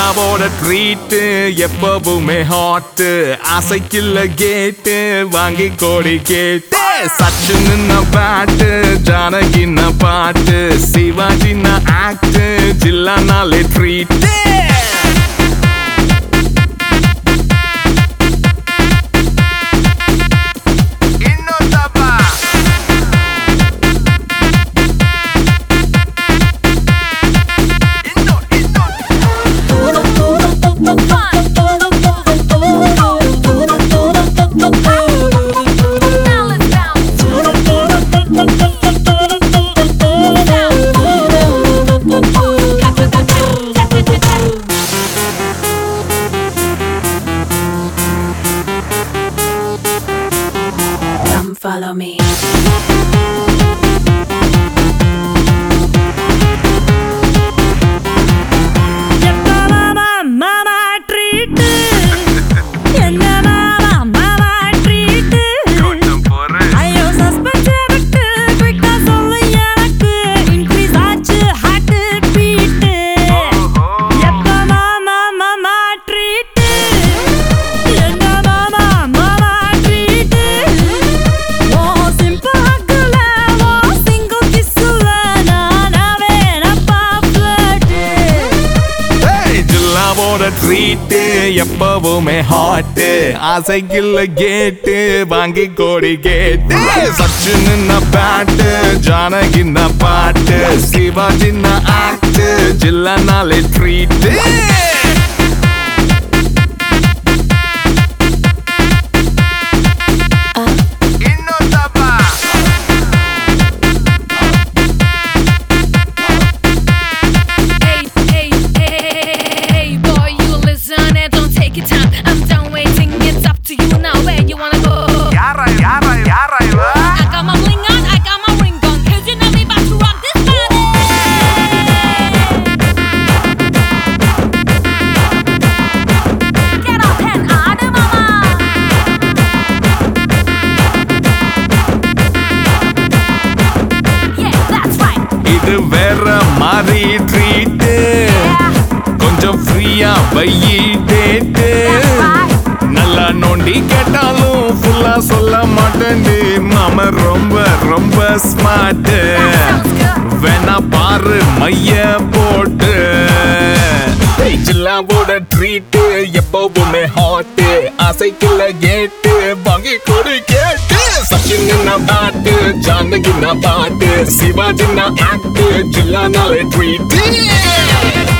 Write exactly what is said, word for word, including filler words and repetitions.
ஜில்லாவோட treat எப்பவுமே hot ஆசைக்குள்ள கேட்டு வாங்கி கோடி கேட்டு சச்சின் பேட்டு ஜானகின்ன பாட்டு சிவாஜின்ன ஆக்ட் ஜில்லானாலே ட்ரீட்டு Follow me. ட்ரீட்டு எப்பவுமே ஹாட்டு ஆசைக்குள்ள கேட்டு வாங்கி கோடி கேட்டு சச்சின் பேட்டு ஜானகின்ன பாட்டு சிவாஜின்ன ஆக்ட் ஜில்லானாலே ட்ரீட்டு இது வேற மாதிரி ட்ரீட்டு கொஞ்சம் ஃப்ரீயா வையி டேட்டு நல்லா நோண்டி கேட்டாலும் ஃபுல்லா சொல்ல மாட்டேன்டி மாம ரொம்ப ரொம்ப ஸ்மார்ட் வேணா பாரு மைய போட்டு ஜில்லாவோட ட்ரீட்டு எப்பவுமே ஹாட்டு ஆசைக்குள்ள கேட்டு வாங்கி கொடு கேட்டு சச்சின் பாட்டு ஜானகின்ன பாட்டு சிவாஜின்ன ஆக்ட் ஜில்லானாலே ட்ரீட்டு